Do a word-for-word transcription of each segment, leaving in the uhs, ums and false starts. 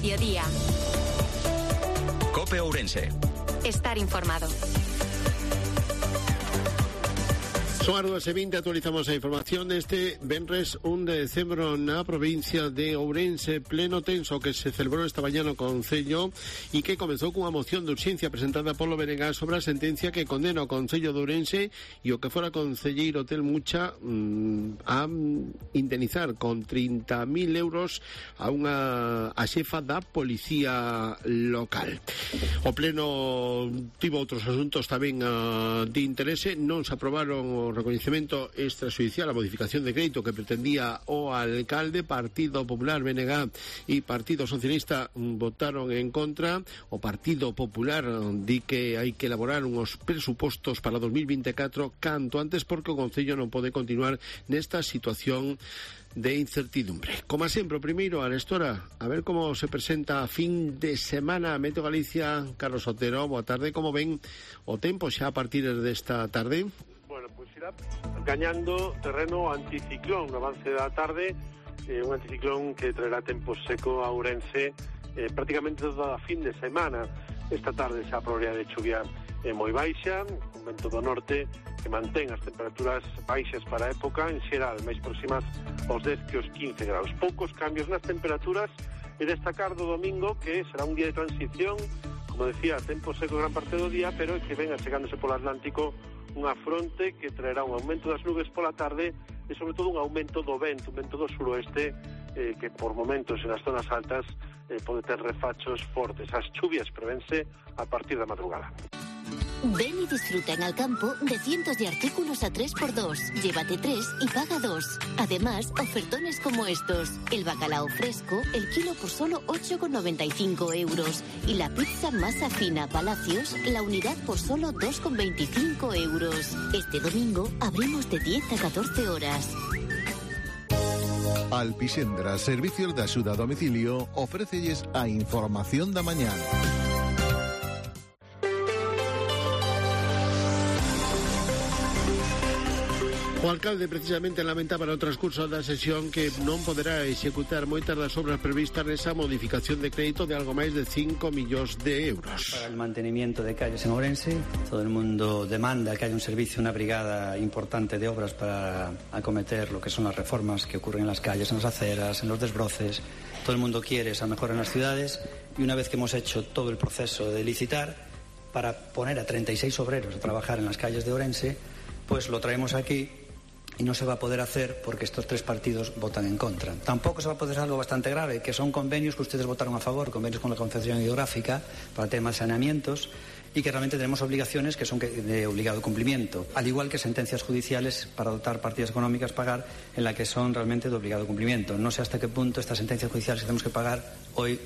mediodía. COPE Ourense. Estar informado. Son as dúas e vinte, actualizamos a información deste venres un de decembro na provincia de Ourense, pleno tenso que se celebrou esta mañá no Concello e que comezou cunha moción de urxencia presentada polo B N G sobre a sentencia que condena o Concello de Ourense e o que fora concelleiro Tel Mucha mmm, a indemnizar con trinta mil euros a unha a xefa da policía local. O pleno tivo outros asuntos tamén uh, de interese, non se aprobaron o recoñecemento extrajudicial a modificación de crédito que pretendía o alcalde. Partido Popular, B N G e Partido Socialista votaron en contra. O Partido Popular di que hai que elaborar uns presupostos para dos mil veinticuatro canto antes porque o Concello non pode continuar nesta situación de incertidumbre. Como sempre, o primeiro, a Arestora, a ver como se presenta a fin de semana. Meteo Galicia, Carlos Otero, boa tarde. Como ven o tempo xa a partir desta tarde? Bueno, pois irá gañando terreno anticiclón no avance da tarde, eh, un anticiclón que traerá tempo seco a Ourense eh, prácticamente toda a fin de semana. Esta tarde xa a probabilidade de chuvia é moi baixa, un vento do norte que mantén as temperaturas baixas para a época, en xeral máis próximas aos dez que os quince graus. Poucos cambios nas temperaturas e destacar do domingo que será un día de transición, como decía, tempo seco gran parte do día, pero que ven achegándose polo Atlántico unha fronte que traerá un aumento das nubes pola tarde e sobre todo un aumento do vento, un vento do suroeste eh, que por momentos en as zonas altas eh, pode ter refachos fortes. As chuvias prevense a partir da madrugada. Ven y disfruta en Alcampo de cientos de artículos a tres por dos. Llévate tres y paga dos. Además, ofertones como estos. El bacalao fresco, el kilo por solo ocho con noventa y cinco euros. Y la pizza masa fina Palacios, la unidad por solo dos con veinticinco euros. Este domingo abrimos de diez a catorce horas. Alpixendra, Servicios de Axuda a Domicilio, ofrécelles a información da mañán. O alcalde precisamente lamentaba no transcurso da sesión que non poderá executar moitas das obras previstas nesa modificación de crédito de algo máis de cinco millóns de euros. Para el mantenimiento de calles en Ourense, todo el mundo demanda que haya un servicio, una brigada importante de obras para acometer lo que son las reformas que ocurren en las calles, en las aceras, en los desbroces. Todo el mundo quiere esa mejora en las ciudades y una vez que hemos hecho todo el proceso de licitar para poner a treinta y seis obreros a trabajar en las calles de Ourense, pues lo traemos aquí. Y no se va a poder hacer porque estos tres partidos votan en contra. Tampoco se va a poder hacer algo bastante grave, que son convenios que ustedes votaron a favor, convenios con la Confederación Hidrográfica para temas de saneamientos y que realmente tenemos obligaciones que son de obligado cumplimiento, al igual que sentencias judiciales para dotar partidas económicas pagar en la que son realmente de obligado cumplimiento. No sé hasta qué punto estas sentencias judiciales que tenemos que pagar hoy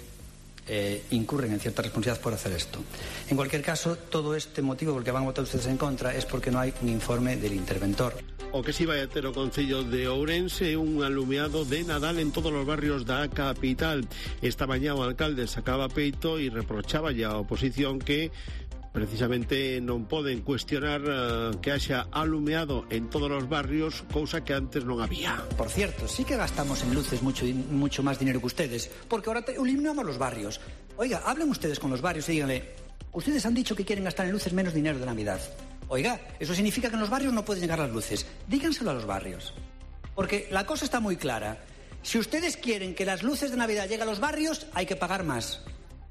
Eh, incurren en cierta responsabilidad por hacer esto. En cualquier caso, todo este motivo por el que van a votar ustedes en contra es porque no hay un informe del interventor. O que si vai a ter o Concello de Ourense un alumeado de Nadal en todos os barrios da capital. Esta mañá o alcalde sacaba peito e reprochaba ya a oposición que precisamente non poden cuestionar uh, que haxa alumeado en todos os barrios, cousa que antes non había. Por cierto, sí que gastamos en luces mucho, mucho más dinero que ustedes, porque ahora te, eliminamos los barrios. Oiga, hablen ustedes con los barrios y díganle, ustedes han dicho que quieren gastar en luces menos dinero de Navidad. Oiga, eso significa que en los barrios no pueden llegar las luces. Díganselo a los barrios. Porque la cosa está muy clara. Si ustedes quieren que las luces de Navidad lleguen a los barrios, hay que pagar más.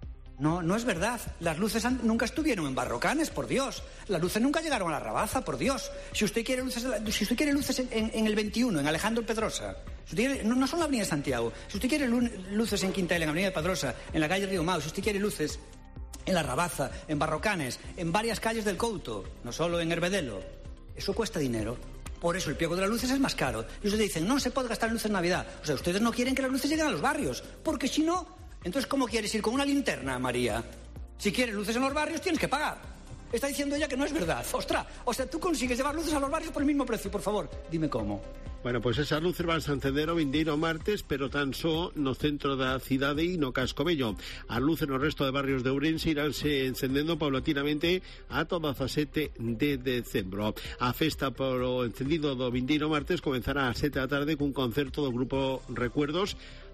No, no es verdad. Las luces han, nunca estuvieron en Barrocanes, por Dios. Las luces nunca llegaron a la Rabaza, por Dios. Si usted quiere luces, si usted quiere luces en, en, en el veintiuno, en Alejandro Pedrosa, si usted quiere, no, no son la Avenida de Santiago. Si usted quiere luces en Quintaela, en la Avenida de Pedrosa, en la calle Río Mau, si usted quiere luces en la Rabaza, en Barrocanes, en varias calles del Couto, no solo en Herbedelo, eso cuesta dinero. Por eso el pliego de las luces es más caro. Y ustedes dicen, no se puede gastar en luces en Navidad. O sea, ustedes no quieren que las luces lleguen a los barrios, porque si no... Entonces, ¿cómo quieres ir con una linterna, María? Si quieres luces en los barrios, tienes que pagar. Está diciendo ella que no es verdad. ¡Ostras! O sea, tú consigues llevar luces a los barrios por el mismo precio, por favor. Dime cómo. Bueno, pois esas luces van a encender o vindeiro martes, pero tan só no centro da cidade e no casco vello. As luces no resto de barrios de Ourense iránse encendendo paulatinamente ata o dezasete de decembro. A festa polo encendido do vindeiro martes comenzará ás sete da tarde cun concerto do grupo Recuerdos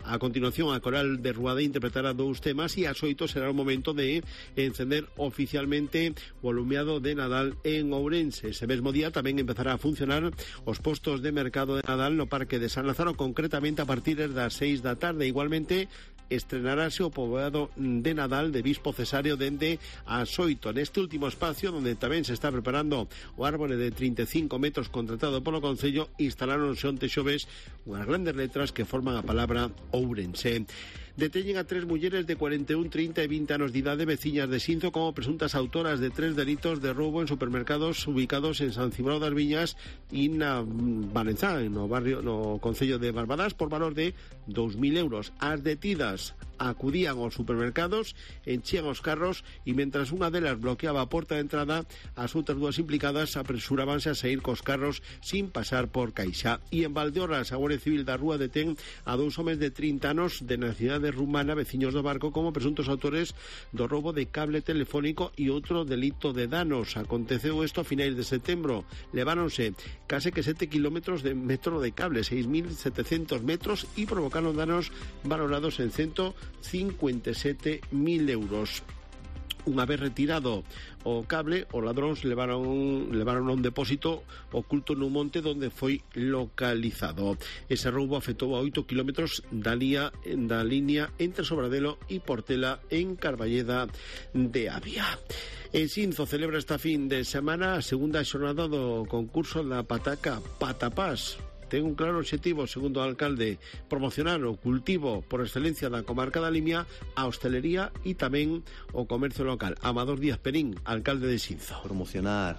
A continuación, a Coral de Ruada interpretará dous temas e ás oito será o momento de encender oficialmente o alumiado de Nadal en Ourense. Ese mesmo día tamén empezará a funcionar os postos de mercado de Nadal no Parque de San Lázaro, concretamente a partir das seis da tarde. Igualmente, estrenarase o poboado de Nadal de Bispo Cesario dende ás oito. Neste último espacio, onde tamén se está preparando o árbore de trinta e cinco metros contratado polo Concello, instalaron onte xoves unhas grandes letras que forman a palabra Ourense. Deteñen a tres mulleres de cuarenta e un, trinta e vinte anos de idade veciñas de Xinzo como presuntas autoras de tres delitos de roubo en supermercados ubicados en San Cibrao das Viñas e na Valenzá, no barrio no Concello de Barbadas, por valor de dous mil euros. As detidas acudían aos supermercados, enchían os carros e mentras unha delas bloqueaba a porta de entrada, as outras dúas implicadas apresurábanse a sair cos carros sin pasar por caixa. E en Valdeorras, a Guardia Civil da Rúa detén a dous homes de trinta anos de nacionalidade rumana, veciños do Barco, como presuntos autores do roubo de cable telefónico e outro delito de danos. Aconteceu isto a finais de setembro. Leváronse case que sete kilómetros de metro de cable, seis mil setecentos metros, e provocaron danos valorados en ciento cincuenta e sete mil euros. Unha vez retirado o cable, os ladróns levaron, levaron a un depósito oculto nun monte onde foi localizado. Ese roubo afectou a oito kilómetros da, lía, da línea entre Sobradelo e Portela en Carballeda de Avia. En Xinzo celebra esta fin de semana a segunda xornada do concurso da pataca Patapás. Ten un claro obxectivo, segundo o alcalde, promocionar o cultivo por excelencia da comarca da Limia, a hostelería e tamén o comercio local. Amador Díaz Perín, alcalde de Xinzo. Promocionar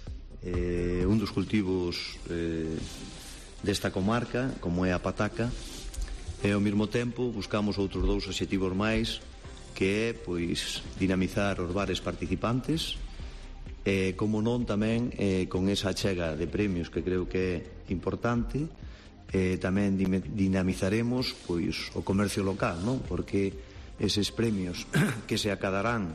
eh, un dos cultivos eh, desta comarca, como é a pataca, e ao mesmo tempo buscamos outros dous obxectivos máis, que é pois dinamizar os bares participantes, e, como non, tamén eh, con esa achega de premios que creo que é importante, eh, tamén dinamizaremos pois o comercio local, non? Porque eses premios que se acadarán,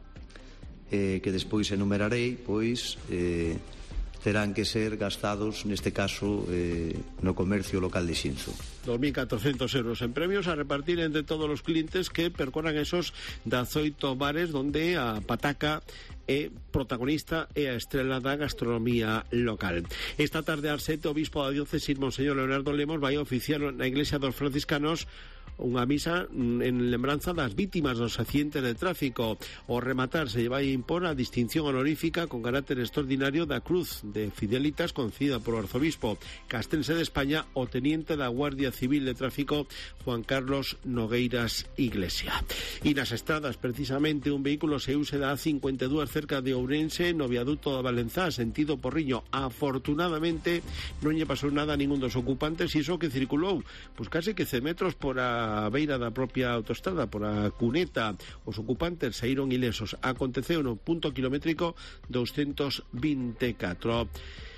eh, que despois enumerarei, pois eh, terán que ser gastados, neste caso, eh, no comercio local de Xinzo. dos mil catorcentos euros en premios a repartir entre todos os clientes que percorran esos dezoito bares donde a pataca é protagonista e a estrela da gastronomía local. Esta tarde ás sete, o bispo da diócesis, Monseñor Leonardo Lemos, vai oficiar na iglesia dos franciscanos unha misa en lembranza das vítimas dos accidentes de tráfico. O rematar se vai impor a distinción honorífica con carácter extraordinario da Cruz de Fidelitas concedida por o arzobispo castrense de España o teniente da Guardia Civil de Tráfico Juan Carlos Nogueiras Iglesia. E nas estradas, precisamente, un vehículo se use da A cincuenta e dúas cerca de Ourense no viaduto da Valenzá, sentido Porriño. Afortunadamente non lle pasou nada a ningún dos ocupantes, e iso que circulou pois case que cen metros por a a beira da propia autostrada, por a cuneta. Os ocupantes saíron ilesos. Aconteceu no punto kilométrico doscientos vinte e catro.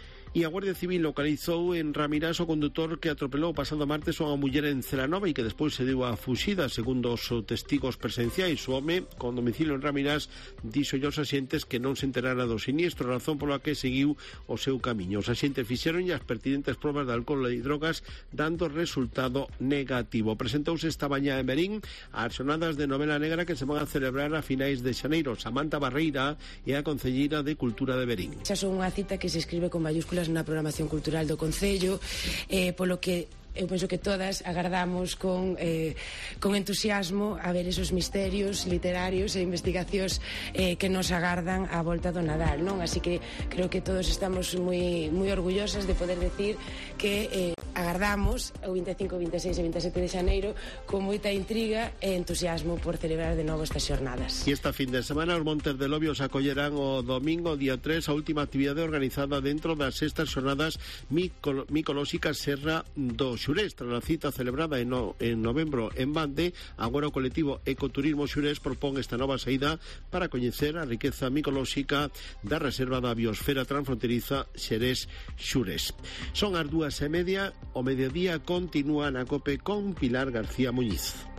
E a Guardia Civil localizou en Ramirás o condutor que atropelou pasado martes a unha muller en Celanova e que despois se deu a fuxida. Segundo os testigos presenciais, o home con domicilio en Ramirás dixo aos axentes que non se enterara do siniestro, razón pola que seguiu o seu camiño. Os axentes fixeron as pertinentes probas de alcohol e drogas, dando resultado negativo. Presentouse esta mañá en Verín as xornadas de novela negra que se van a celebrar a finais de xaneiro. Samantha Barreira é a concelleira de Cultura de Verín. Xa son unha cita que se escribe con mayúsculas na programación cultural do Concello, eh, polo que eu penso que todas agardamos con, eh, con entusiasmo a ver esos misterios literarios e investigacións eh, que nos agardan á volta do Nadal, non? Así que creo que todos estamos moi, moi orgullosas de poder decir que eh, agardamos o vinte e cinco, vinte e seis e vinte e sete de xaneiro con moita intriga e entusiasmo por celebrar de novo estas xornadas. E esta fin de semana os Montes de Lobios acollerán o domingo día tres a última actividade organizada dentro das sextas xornadas micolóxicas Serra do Xurés. Tras a cita celebrada en, no, en novembro en Bande, agora o colectivo Ecoturismo Xurés propón esta nova saída para coñecer a riqueza micolóxica da reserva da biosfera transfronteriza Xerés Xurés. Son as dúas e media, o mediodía continúa na COPE con Pilar García Muñiz.